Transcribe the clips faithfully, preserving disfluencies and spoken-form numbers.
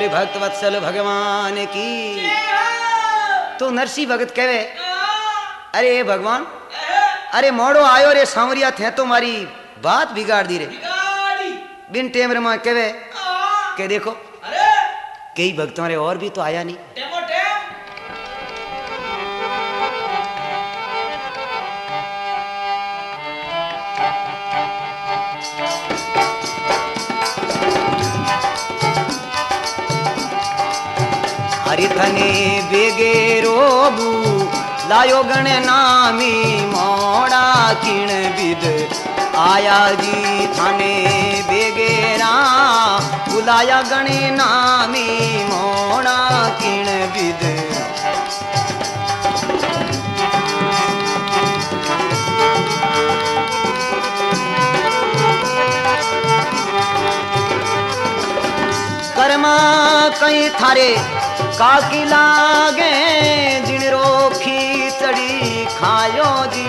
बोले भक्त वत्सल भगवान की। तो नरसी भगत कहे अरे भगवान अरे मोड़ो आयो रे सांवरिया थे तो मारी बात बिगाड़ दी रे। बिन टेमर में कहे के देखो कई भक्तों रे और भी तो आया नहीं। हरि थने बेगे रोबू लायो गण नामी मोड़ा किण बिद आया जी थाने बेगेरा बुलाया गण नामी मोड़ा किण बिद। कर्मा कई थारे काकी लागे जिन रोखी चढ़ी खायो जी।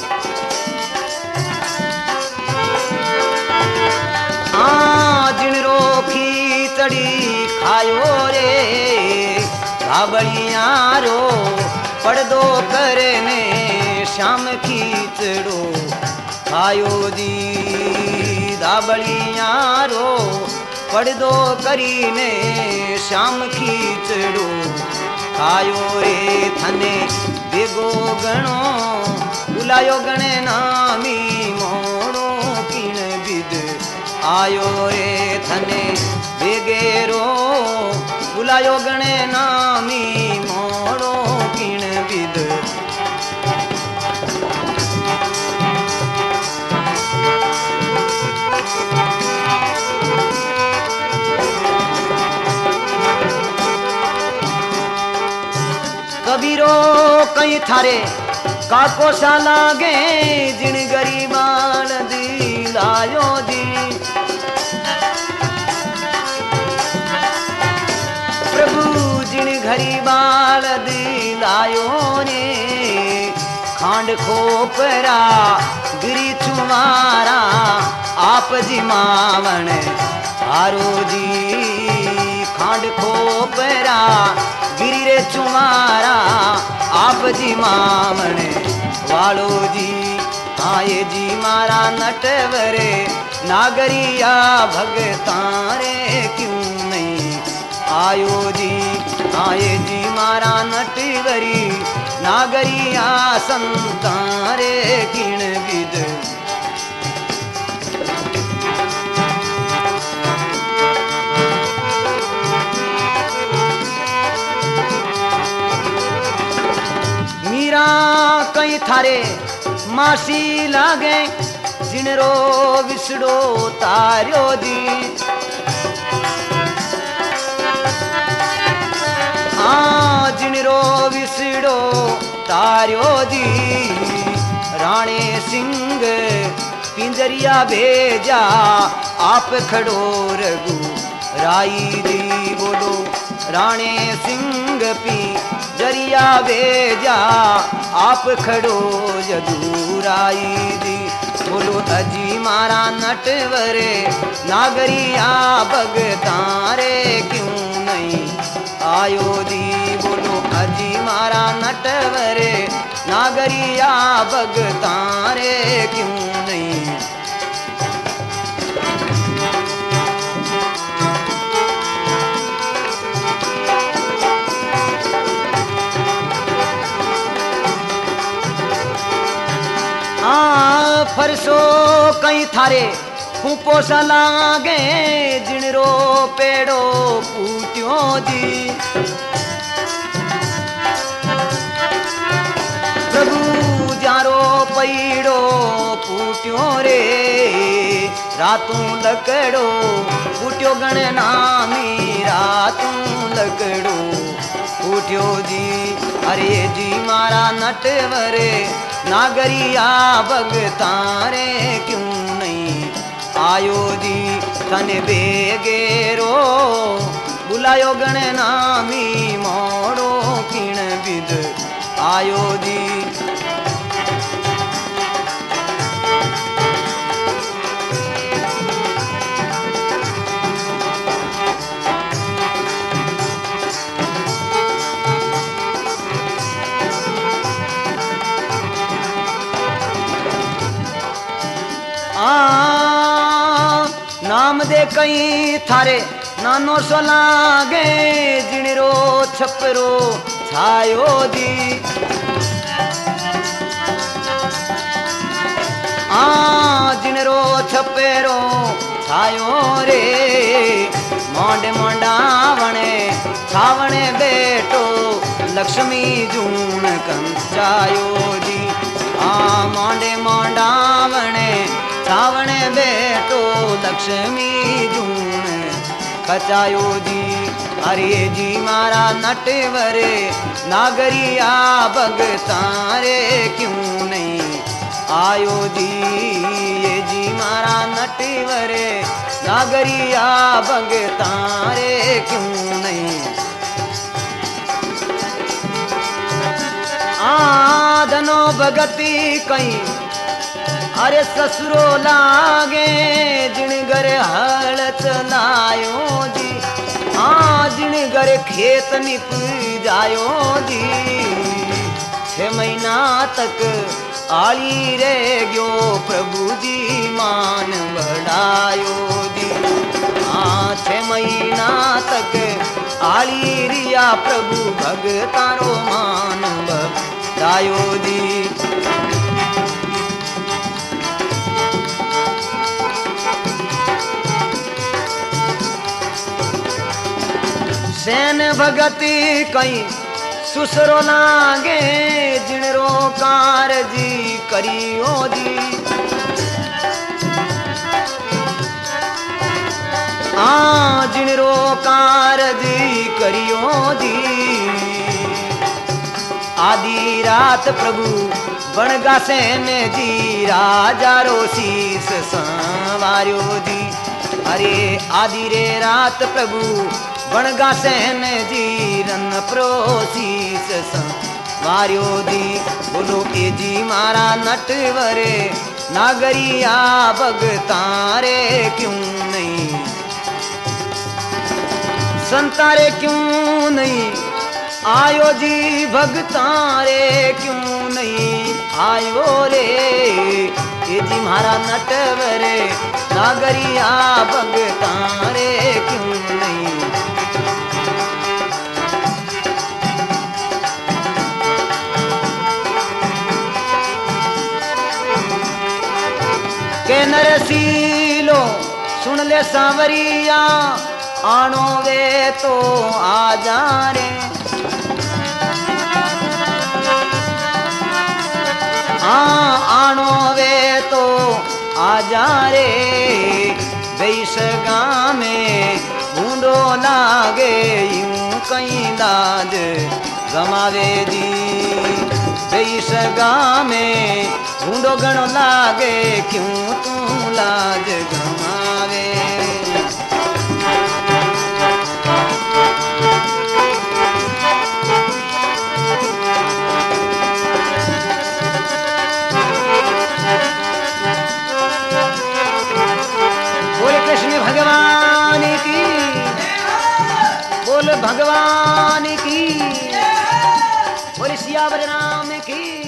हाँ जिन रोखी चढ़ी खायो रे धाबड़िया रो पड़दो करने श्याम खींचड़ो खायो जी। धाबड़िया रो पड़दो करीने श्याम खींचड़ो खायो रे थने बेगो गणो बुलायो गणे नामी मोड़ो किण बिद आयो रे थने बेगेरो बुलायो गणे नामी मोड़ो किण बिद। कबीरो कई थारे काको सा लागे जिन गरीबान दिलायो जी। प्रभु जिन गरीबान दिलायो ने खांड खोपरा गिरी चुमारा आप जी मावण हारो जी। खांड खोपरा गिरी रे चुमारा आप जी मामण वालो जी। आए जी मारा नटवरे नागरिया भगतारे क्यों नहीं आयो जी। आए जी मारा नटवरी नागरिया संतारे किण विद। कई थारे मासी लागे जिनरो विसड़ो तार्यो जी। हाँ जिनरो विसड़ो तार्यो जी। राणे सिंह पिंजरिया भेजा आप खड़ो रघु राई जी। बोलो राणे सिंह पी जरिया भेजा आप खड़ो जदूराई दी। बोलो अजी मारा नटवरे नागरिया भगतारे क्यों नहीं आयो जी। बोलो अजी मारा नटवरे नागरिया भगतारे क्यों नहीं। फरसो कई थारे फूपो सा लागे जिनरो पेड़ो पूट्यो जी। प्रभु जारो पैड़ो पूट्यो रे रातू लकड़ो पूट्यो गण नामी रातू लकड़ो पूट्यो जी। अरे जी मारा नटवरे नागरिया भगतारे क्यों नहीं आयो जी। तने बेगेरो बुलायो गण नामी मोड़ो किण बिद आयो जी। दे कई थारे नानो सो लागे जिणरो छपरो छायो दी आ जिणरो छपेरो छायो रे मोंडे मोंडावणे छावणे बेटो लक्ष्मी जून कंचायो जी आ मोंडे मोंडावणे छावणे बेटो लक्ष्मी जून खचायो जी अरे जी मारा नटवरे नागरिया भगतारे क्यों नहीं आयो जी ये जी मारा नटवरे नागरिया भगतारे क्यों नहीं आधनो भगती कहीं अरे ससुरो लागे जिन घर हल चलायो जी हाँ जिन घर खेत निप जायो जी छह महीना तक आली रे गयो प्रभु जी मान बढ़ायो जी हाँ छह महीना तक आली रिया प्रभु भगतारो मान बढ़ायो जी सैन भगती कई सुसरो लागे जिणरो कारजी करियो जी आ जिणरो कारजी करियो जी आदि रात प्रभु बनगा सैन जी राजा रो शीस संवार्यो जी अरे आदि रे रात प्रभु बनगा सैन जी रन प्रोसीस संवार्यो जी बोलो के जी मारा नटवरे नागरिया भगतारे क्यों नहीं संतारे क्यों नहीं आयो जी भगतारे क्यों नहीं आयो रे ये जी मारा नटवरे नागरिया भगतारे क्यों नहीं के नरसीलो सुन ले सांवरिया आनो वे तो आ जा रे हाँ आनो वे तो आ जा रे बैसगा में बूंदो लागे यूं कहीं दाद गमावे दी बैसगा में बूंदो गणो लागे क्यों तू लाज गमावे बोले कृष्ण भगवान की बोल भगवान की बोले सियावर राम की